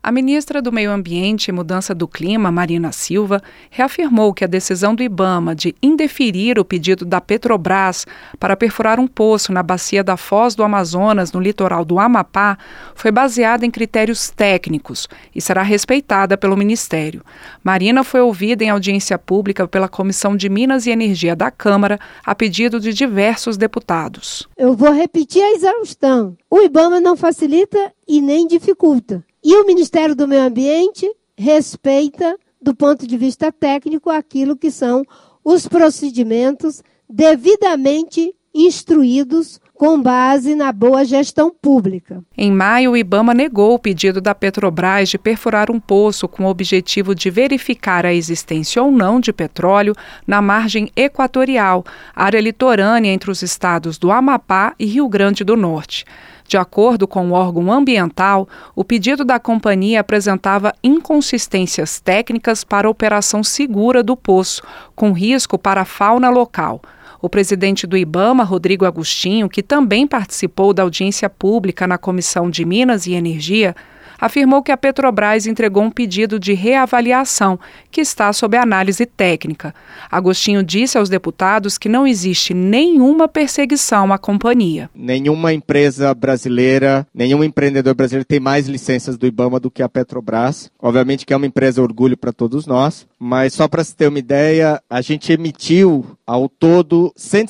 A ministra do Meio Ambiente e Mudança do Clima, Marina Silva, reafirmou que a decisão do IBAMA de indeferir o pedido da Petrobras para perfurar um poço na bacia da Foz do Amazonas, no litoral do Amapá, foi baseada em critérios técnicos e será respeitada pelo Ministério. Marina foi ouvida em audiência pública pela Comissão de Minas e Energia da Câmara, a pedido de diversos deputados. Eu vou repetir a exaustão. O IBAMA não facilita e nem dificulta. E o Ministério do Meio Ambiente respeita, do ponto de vista técnico, aquilo que são os procedimentos devidamente instruídos com base na boa gestão pública. Em maio, o IBAMA negou o pedido da Petrobras de perfurar um poço com o objetivo de verificar a existência ou não de petróleo na margem equatorial, área litorânea entre os estados do Amapá e Rio Grande do Norte. De acordo com o órgão ambiental, o pedido da companhia apresentava inconsistências técnicas para a operação segura do poço, com risco para a fauna local. O presidente do IBAMA, Rodrigo Agostinho, que também participou da audiência pública na Comissão de Minas e Energia, afirmou que a Petrobras entregou um pedido de reavaliação que está sob análise técnica. Agostinho disse aos deputados que não existe nenhuma perseguição à companhia. Nenhuma empresa brasileira, nenhum empreendedor brasileiro tem mais licenças do IBAMA do que a Petrobras. Obviamente que é uma empresa orgulho para todos nós, mas só para se ter uma ideia, a gente emitiu ao todo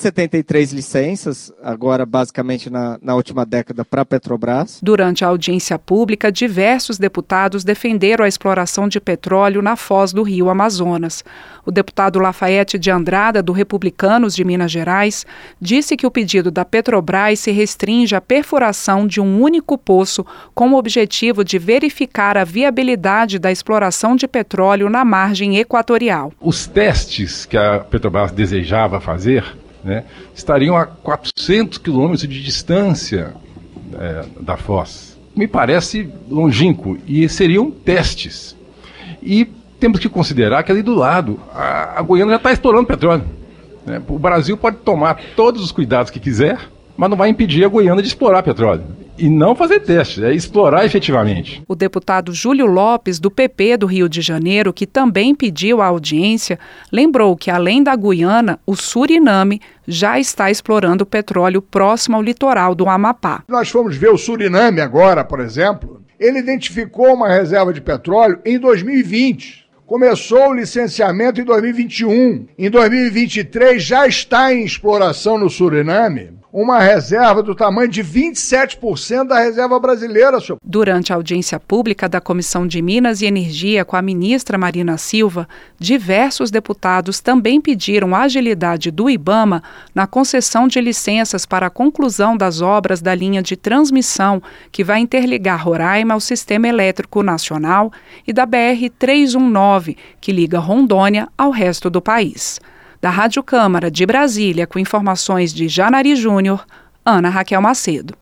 173 licenças, agora basicamente na última década, para a Petrobras. Durante a audiência pública, diversos deputados defenderam a exploração de petróleo na foz do rio Amazonas. O deputado Lafayette de Andrada, do Republicanos de Minas Gerais, disse que o pedido da Petrobras se restringe à perfuração de um único poço com o objetivo de verificar a viabilidade da exploração de petróleo na margem equatorial. Os testes que a Petrobras desejava fazer, estariam a 400 quilômetros de distância da foz. Me parece longínquo e seriam testes. E temos que considerar que ali do lado, a Guiana já está explorando petróleo. O Brasil pode tomar todos os cuidados que quiser, mas não vai impedir a Guiana de explorar petróleo. E não fazer testes, é explorar efetivamente. O deputado Júlio Lopes, do PP do Rio de Janeiro, que também pediu a audiência, lembrou que, além da Guiana, o Suriname já está explorando petróleo próximo ao litoral do Amapá. Nós fomos ver o Suriname agora, por exemplo. Ele identificou uma reserva de petróleo em 2020. Começou o licenciamento em 2021. Em 2023 já está em exploração no Suriname uma reserva do tamanho de 27% da reserva brasileira, senhor. Durante a audiência pública da Comissão de Minas e Energia com a ministra Marina Silva, diversos deputados também pediram a agilidade do IBAMA na concessão de licenças para a conclusão das obras da linha de transmissão que vai interligar Roraima ao Sistema Elétrico Nacional e da BR-319, que liga Rondônia ao resto do país. Da Rádio Câmara de Brasília, com informações de Janari Júnior, Ana Raquel Macedo.